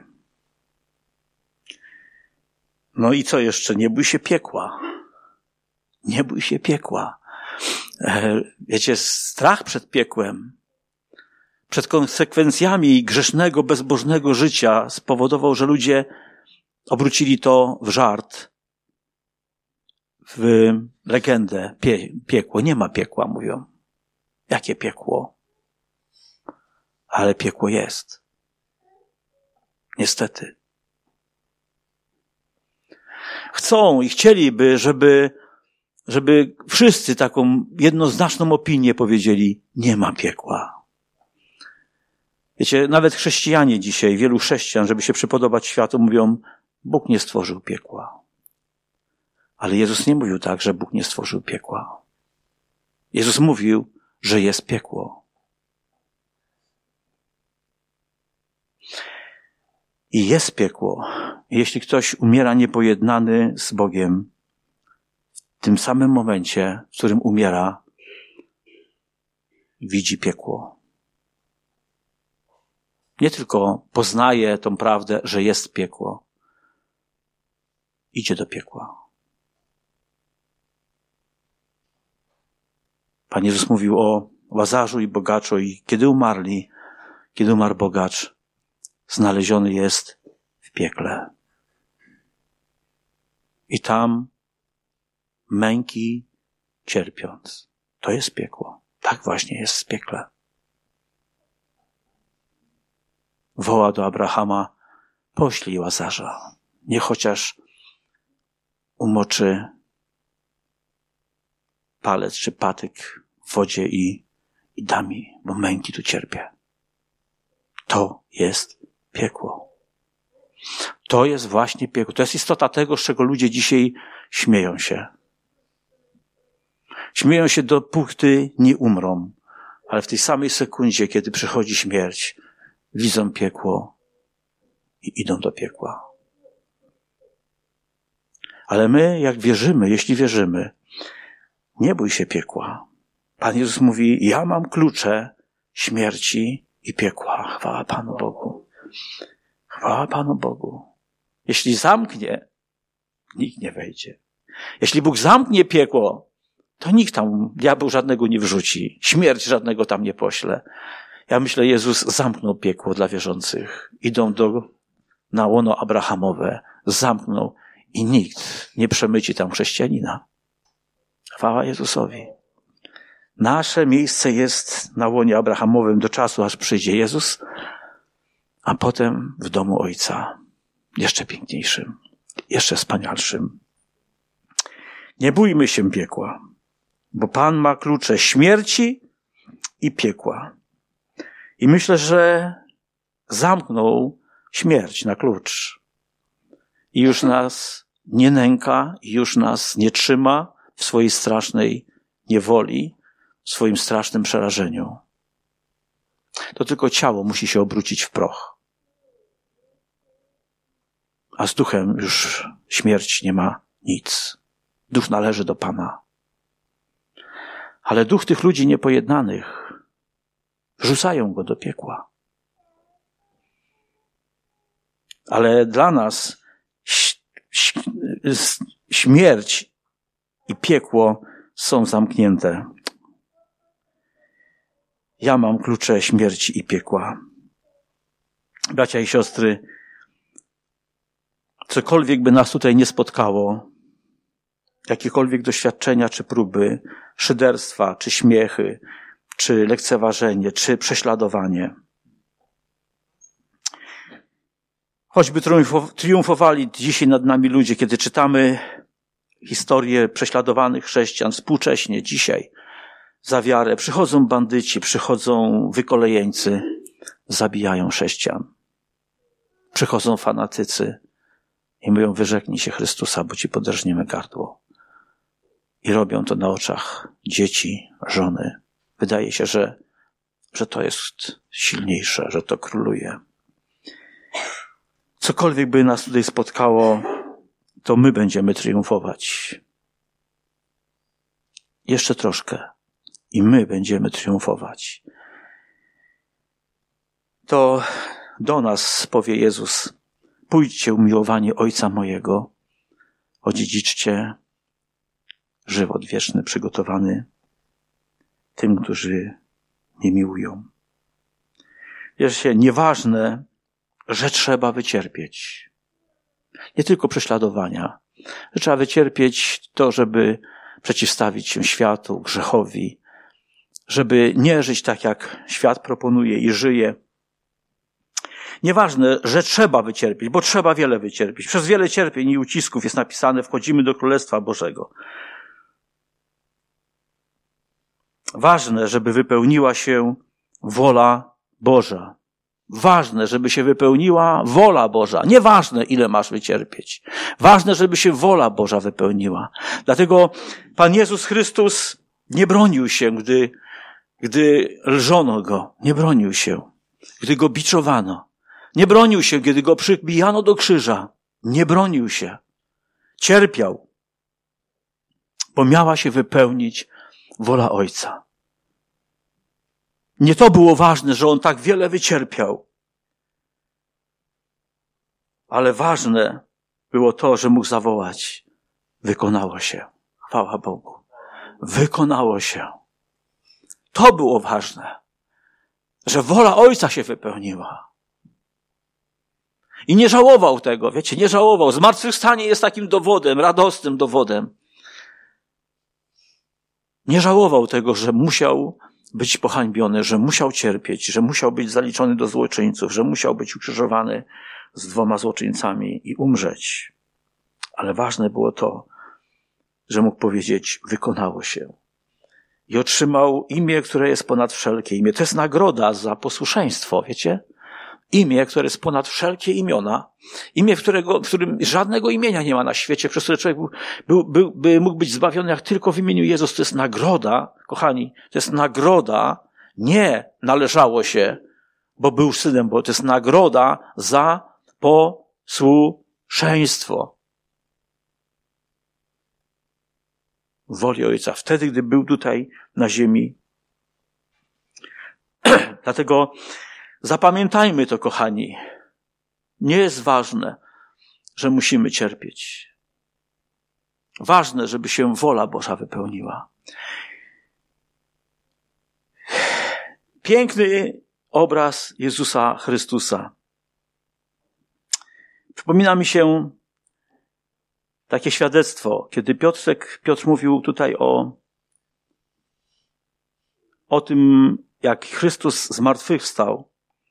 No i co jeszcze? Nie bój się piekła. Nie bój się piekła. Wiecie, strach przed piekłem, przed konsekwencjami grzesznego, bezbożnego życia spowodował, że ludzie obrócili to w żart. w legendę pie, piekło. Nie ma piekła, mówią. Jakie piekło? Ale piekło jest. Niestety. Chcą i chcieliby, żeby, żeby wszyscy taką jednoznaczną opinię powiedzieli, nie ma piekła. Wiecie, nawet chrześcijanie dzisiaj, wielu chrześcijan, żeby się przypodobać światu, mówią, Bóg nie stworzył piekła. Ale Jezus nie mówił tak, że Bóg nie stworzył piekła. Jezus mówił, że jest piekło. I jest piekło. Jeśli ktoś umiera niepojednany z Bogiem, w tym samym momencie, w którym umiera, widzi piekło. Nie tylko poznaje tą prawdę, że jest piekło. Idzie do piekła. Pan Jezus mówił o Łazarzu i bogaczu i kiedy umarli, kiedy umarł bogacz, znaleziony jest w piekle. I tam męki cierpiąc. To jest piekło. Tak właśnie jest w piekle. Woła do Abrahama, poślij Łazarza. Niech chociaż umoczy palec czy patyk w wodzie i, i da mi, bo męki tu cierpię. To jest piekło. To jest właśnie piekło. To jest istota tego, z czego ludzie dzisiaj śmieją się. Śmieją się dopóty nie umrą, ale w tej samej sekundzie, kiedy przychodzi śmierć, widzą piekło i idą do piekła. Ale my, jak wierzymy, jeśli wierzymy, nie bój się piekła. Pan Jezus mówi, ja mam klucze śmierci i piekła. Chwała Panu Bogu. Chwała Panu Bogu. Jeśli zamknie, nikt nie wejdzie. Jeśli Bóg zamknie piekło, to nikt tam, diabeł żadnego nie wrzuci. Śmierć żadnego tam nie pośle. Ja myślę, Jezus zamknął piekło dla wierzących. Idą do, na łono Abrahamowe. Zamknął i nikt nie przemyci tam chrześcijanina. Chwała Jezusowi. Nasze miejsce jest na łonie Abrahamowym do czasu, aż przyjdzie Jezus, a potem w domu Ojca. Jeszcze piękniejszym, jeszcze wspanialszym. Nie bójmy się piekła, bo Pan ma klucze śmierci i piekła. I myślę, że zamknął śmierć na klucz. I już nas nie nęka, i już nas nie trzyma w swojej strasznej niewoli, w swoim strasznym przerażeniu. To tylko ciało musi się obrócić w proch. A z duchem już śmierć nie ma nic. Duch należy do Pana. Ale duch tych ludzi niepojednanych wrzucają go do piekła. Ale dla nas śmierć i piekło są zamknięte. Ja mam klucze śmierci i piekła. Bracia i siostry, cokolwiek by nas tutaj nie spotkało, jakiekolwiek doświadczenia czy próby, szyderstwa, czy śmiechy, czy lekceważenie, czy prześladowanie. Choćby triumfowali dzisiaj nad nami ludzie, kiedy czytamy historię prześladowanych chrześcijan współcześnie, dzisiaj, za wiarę. Przychodzą bandyci, przychodzą wykolejeńcy, zabijają chrześcijan. Przychodzą fanatycy i mówią, wyrzeknij się Chrystusa, bo ci poderżniemy gardło. I robią to na oczach dzieci, żony. Wydaje się, że, że to jest silniejsze, że to króluje. Cokolwiek by nas tutaj spotkało, to my będziemy triumfować. Jeszcze troszkę i my będziemy triumfować. To do nas powie Jezus, pójdźcie umiłowani Ojca mojego, odziedziczcie żywot wieczny przygotowany tym, którzy mnie miłują. Wiecie, nieważne, że trzeba wycierpieć. Nie tylko prześladowania, Że trzeba wycierpieć to, żeby przeciwstawić się światu, grzechowi, żeby nie żyć tak, jak świat proponuje i żyje. Nieważne, że trzeba wycierpieć, bo trzeba wiele wycierpieć. Przez wiele cierpień i ucisków jest napisane, wchodzimy do Królestwa Bożego. Ważne, żeby wypełniła się wola Boża. Ważne, żeby się wypełniła wola Boża. Nieważne, ile masz wycierpieć. Ważne, żeby się wola Boża wypełniła. Dlatego Pan Jezus Chrystus nie bronił się, gdy, gdy lżono Go. Nie bronił się, gdy Go biczowano. Nie bronił się, kiedy Go przybijano do krzyża. Nie bronił się. Cierpiał, bo miała się wypełnić wola Ojca. Nie to było ważne, że On tak wiele wycierpiał. Ale ważne było to, że mógł zawołać. Wykonało się. Chwała Bogu. Wykonało się. To było ważne. Że wola Ojca się wypełniła. I nie żałował tego, wiecie, nie żałował. Zmartwychwstanie jest takim dowodem, radosnym dowodem. Nie żałował tego, że musiał być pohańbiony, że musiał cierpieć, że musiał być zaliczony do złoczyńców, że musiał być ukrzyżowany z dwoma złoczyńcami i umrzeć. Ale ważne było to, że mógł powiedzieć, wykonało się. I otrzymał imię, które jest ponad wszelkie imię. To jest nagroda za posłuszeństwo, wiecie? Imię, które jest ponad wszelkie imiona. Imię, którego, w którym żadnego imienia nie ma na świecie, przez które człowiek był, był, był, by mógł być zbawiony jak tylko w imieniu Jezus. To jest nagroda, kochani, to jest nagroda, nie należało się, bo był synem, bo to jest nagroda za posłuszeństwo. Woli Ojca. Wtedy, gdy był tutaj na ziemi. Dlatego zapamiętajmy to, kochani. Nie jest ważne, że musimy cierpieć. Ważne, żeby się wola Boża wypełniła. Piękny obraz Jezusa Chrystusa. Przypomina mi się takie świadectwo, kiedy Piotrek, Piotr mówił tutaj o, o tym, jak Chrystus zmartwychwstał,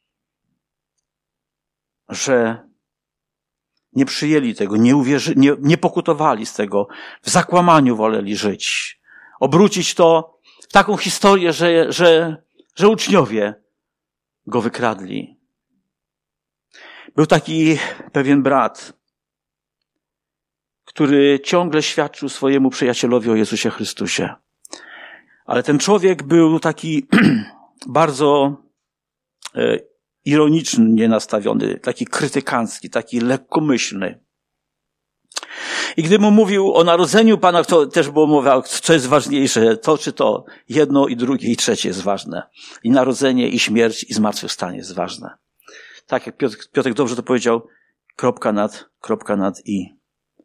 że nie przyjęli tego, nie, uwierzy, nie, nie pokutowali z tego, w zakłamaniu woleli żyć. Obrócić to w taką historię, że, że, że uczniowie go wykradli. Był taki pewien brat, który ciągle świadczył swojemu przyjacielowi o Jezusie Chrystusie. Ale ten człowiek był taki bardzo e, ironicznie nastawiony, taki krytykancki, taki lekkomyślny. I gdy mu mówił o narodzeniu Pana, to też było mowa, co jest ważniejsze, to czy to, jedno i drugie i trzecie jest ważne. I narodzenie, i śmierć, i zmartwychwstanie jest ważne. Tak jak Piotr, Piotrek dobrze to powiedział, kropka nad, kropka nad i.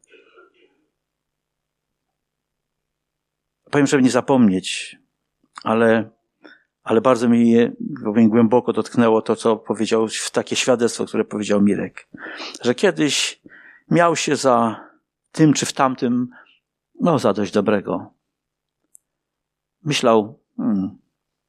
Powiem, żeby nie zapomnieć, ale, ale bardzo mi powiem, głęboko dotknęło to, co powiedział, w takie świadectwo, które powiedział Mirek. Że kiedyś miał się za tym czy w tamtym, no za dość dobrego. Myślał, hmm,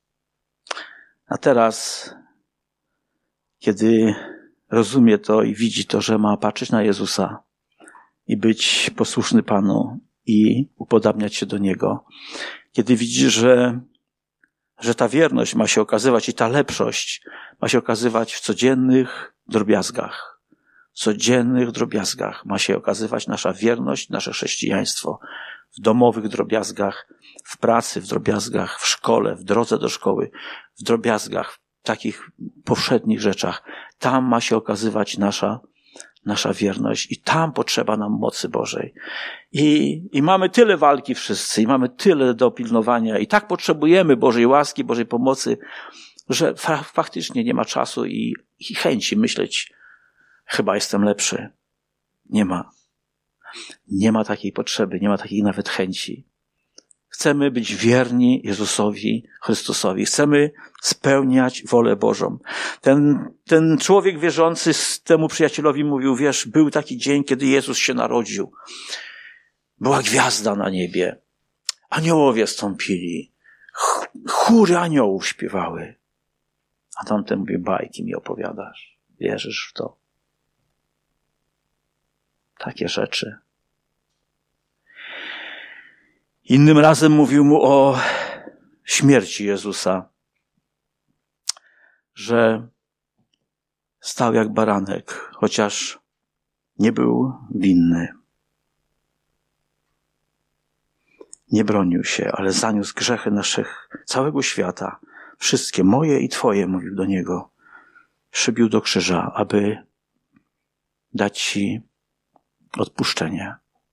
a teraz, kiedy rozumie to i widzi to, że ma patrzeć na Jezusa i być posłuszny Panu i upodabniać się do Niego, kiedy widzi, że, że ta wierność ma się okazywać i ta lepszość ma się okazywać w codziennych drobiazgach. W codziennych drobiazgach ma się okazywać nasza wierność, nasze chrześcijaństwo. W domowych drobiazgach, w pracy, w drobiazgach, w szkole, w drodze do szkoły, w drobiazgach, w takich powszednich rzeczach. Tam ma się okazywać nasza, nasza wierność i tam potrzeba nam mocy Bożej. I, i mamy tyle walki wszyscy i mamy tyle do pilnowania i tak potrzebujemy Bożej łaski, Bożej pomocy, że fa- faktycznie nie ma czasu i, i chęci myśleć, chyba jestem lepszy. Nie ma. Nie ma takiej potrzeby, nie ma takiej nawet chęci. chcemy być wierni Jezusowi Chrystusowi. Chcemy spełniać wolę Bożą. Ten, ten człowiek wierzący z temu przyjacielowi mówił, wiesz, był taki dzień, kiedy Jezus się narodził. Była gwiazda na niebie. Aniołowie stąpili. Chóry aniołów śpiewały. A tamten mówi, bajki mi opowiadasz. Wierzysz w to? Takie rzeczy. Innym razem mówił mu o śmierci Jezusa, że stał jak baranek, chociaż nie był winny. Nie bronił się, ale zaniósł grzechy naszych, całego świata. Wszystkie, moje i twoje, mówił do niego. Przybił do krzyża, aby dać ci odpuszczenie.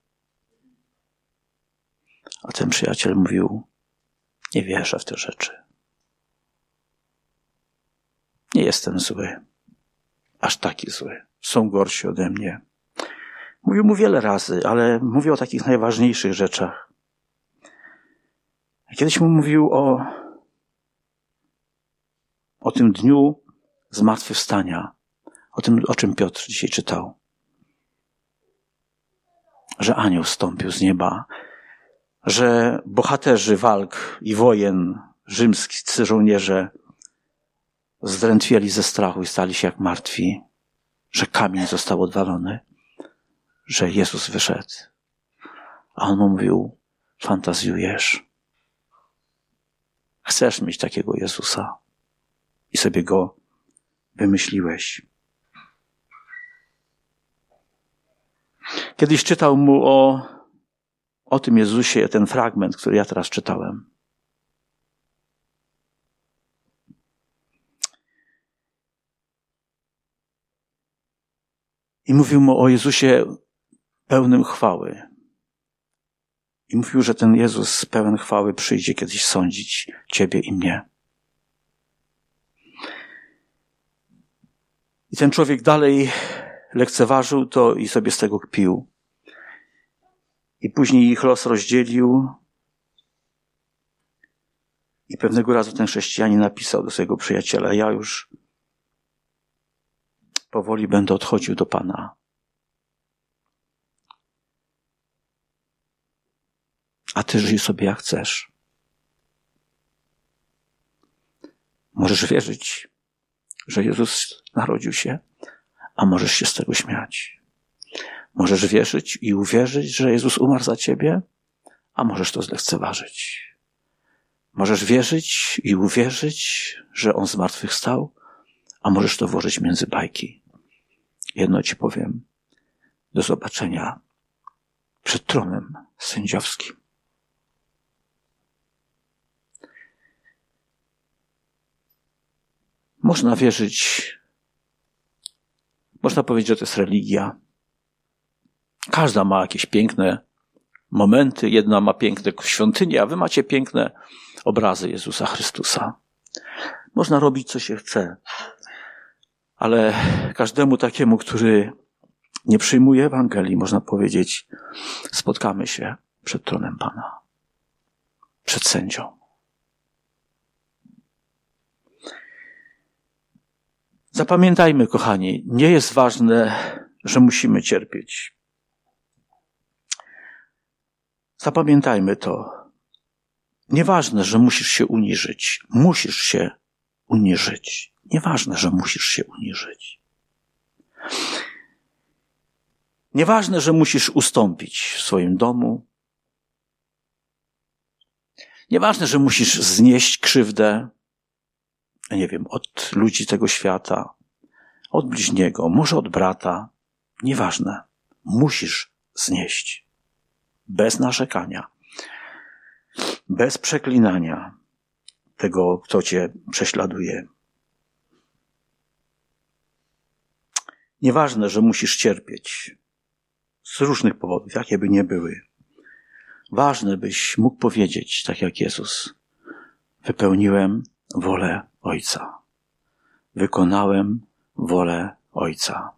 A ten przyjaciel mówił, nie wierzę w te rzeczy. Nie jestem zły. Aż taki zły. Są gorsi ode mnie. Mówił mu wiele razy, ale mówił o takich najważniejszych rzeczach. Kiedyś mu mówił o, o tym dniu zmartwychwstania. O tym, o czym Piotr dzisiaj czytał. Że anioł zstąpił z nieba. Że bohaterzy walk i wojen, rzymscy żołnierze zdrętwieli ze strachu i stali się jak martwi. Że kamień został odwalony. Że Jezus wyszedł. A on mu mówił, fantazjujesz. Chcesz mieć takiego Jezusa. I sobie go wymyśliłeś. Kiedyś czytał mu o, o tym Jezusie ten fragment, który ja teraz czytałem. I mówił mu o Jezusie pełnym chwały. I mówił, że ten Jezus pełen chwały przyjdzie kiedyś sądzić ciebie i mnie. I ten człowiek dalej lekceważył to i sobie z tego kpił. I później ich los rozdzielił. I pewnego razu ten chrześcijanin napisał do swojego przyjaciela, ja już powoli będę odchodził do Pana. A ty żyj sobie jak chcesz. Możesz wierzyć, że Jezus narodził się, a możesz się z tego śmiać. Możesz wierzyć i uwierzyć, że Jezus umarł za ciebie, a możesz to zlekceważyć. Możesz wierzyć i uwierzyć, że On zmartwychwstał, a możesz to włożyć między bajki. Jedno ci powiem. Do zobaczenia przed tronem sędziowskim. Można wierzyć, można powiedzieć, że to jest religia. Każda ma jakieś piękne momenty, jedna ma piękne świątynie, a wy macie piękne obrazy Jezusa Chrystusa. Można robić, co się chce, ale każdemu takiemu, który nie przyjmuje Ewangelii, można powiedzieć, spotkamy się przed tronem Pana, przed sędzią. Zapamiętajmy, kochani, nie jest ważne, że musimy cierpieć. Zapamiętajmy to. Nieważne, że musisz się uniżyć. Musisz się uniżyć. Nieważne, że musisz się uniżyć. Nieważne, że musisz ustąpić w swoim domu. Nieważne, że musisz znieść krzywdę, nie wiem, od ludzi tego świata, od bliźniego, może od brata. Nieważne. Musisz znieść. Bez narzekania. Bez przeklinania tego, kto cię prześladuje. Nieważne, że musisz cierpieć. Z różnych powodów, jakie by nie były. Ważne, byś mógł powiedzieć, tak jak Jezus. Wypełniłem wolę Ojca. Wykonałem wolę Ojca.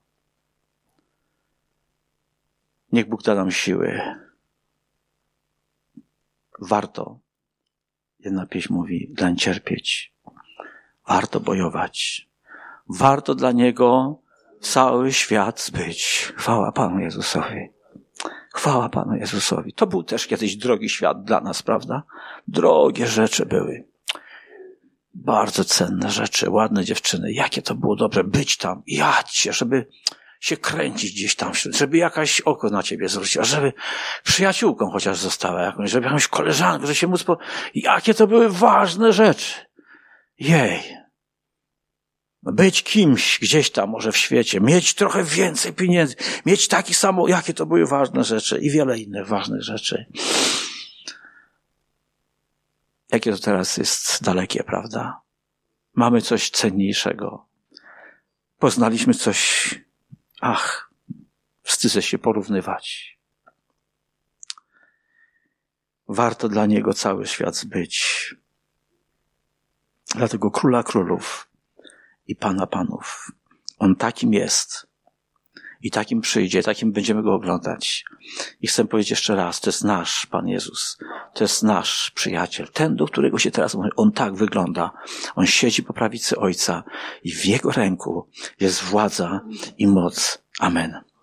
Niech Bóg da nam siły, warto, jedna pieśń mówi, dlań cierpieć, warto bojować, warto dla Niego cały świat zbyć. Chwała Panu Jezusowi. Chwała Panu Jezusowi. To był też kiedyś drogi świat dla nas, prawda? Drogie rzeczy były. Bardzo cenne rzeczy, ładne dziewczyny. Jakie to było dobre być tam, jać się, żeby się kręcić gdzieś tam, żeby jakaś oko na ciebie zwróciła, żeby przyjaciółką chociaż została jakąś, żeby jakąś koleżanką, żeby się móc po... Jakie to były ważne rzeczy. Jej. Być kimś gdzieś tam może w świecie, mieć trochę więcej pieniędzy, mieć taki samo, jakie to były ważne rzeczy i wiele innych ważnych rzeczy. Jakie to teraz jest dalekie, prawda? Mamy coś cenniejszego. Poznaliśmy coś, ach, wstydzę się porównywać. Warto dla Niego cały świat zbyć. Dlatego Króla Królów i Pana Panów. On takim jest. I takim przyjdzie, takim będziemy Go oglądać. I chcę powiedzieć jeszcze raz, to jest nasz Pan Jezus. To jest nasz przyjaciel. Ten, do którego się teraz mówi, On tak wygląda. On siedzi po prawicy Ojca i w Jego ręku jest władza i moc. Amen.